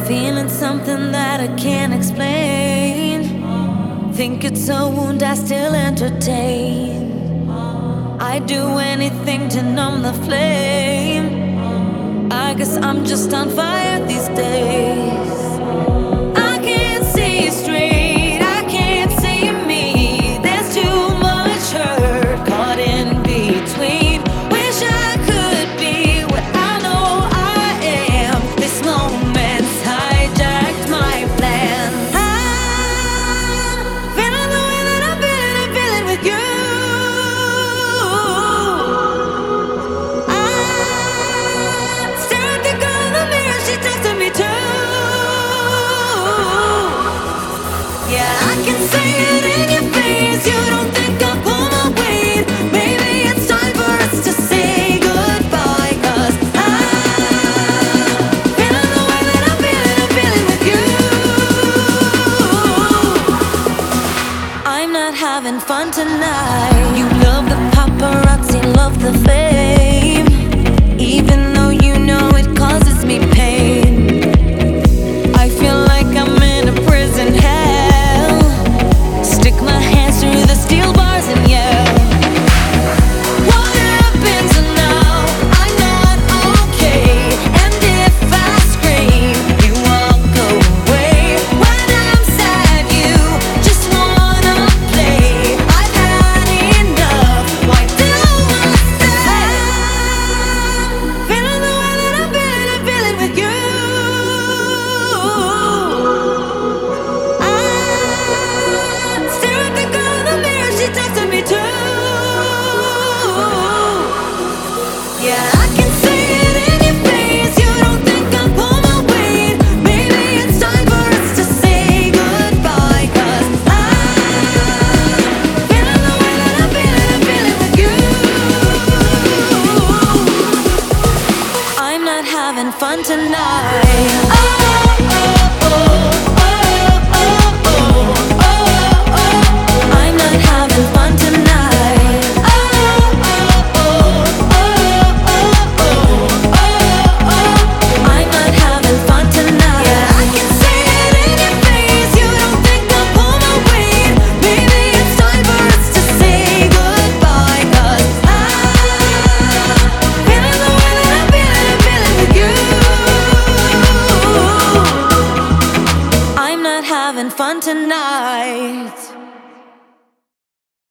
Feeling something that I can't explain. Think it's a wound I still entertain. I'd do anything to numb the flame. I guess I'm just on fire these days. I can't see straight, I can't see me. There's too much hurt caught in between. Wish I could be what I know I am. This moment's hijacked my plan. I'm feeling the way that I'm feeling with you. I stare at the girl in the mirror, she talks to me too. Yeah, I can see it in your face. You don't think I'll pull my weight. Maybe it's time for us to say goodbye. 'Cause I'm feeling the way that I'm feeling with you. I'm not having fun tonight. You love the paparazzi, love the fame, even though you know it causes me pain. I feel like I'm in a prison hell. Stick my hands through the steel bars and yell. What happens now? I'm not okay. And if I scream, you walk away. When I'm sad, you just wanna play. I've had enough. Why do I stay? Feeling the way that I'm feeling with you. I stare at the girl in the mirror, she talks to me too. Yeah, I can see it in your face. You don't think I'll pull my weight. Maybe it's time for us to say goodbye. 'Cause I'm feeling the way that I'm feeling with you. I'm not having fun tonight. Oh, oh, oh, oh, oh, oh, oh, oh. I'm not having fun tonight. Oh, oh, oh, oh, oh, oh, oh, oh. I'm not having fun tonight. Yeah, I can see it in your face. You don't think I'll pull my weight. Maybe it's time for us to say goodbye. 'Cause I'm feeling the way that I'm feeling with you. I'm not having fun tonight.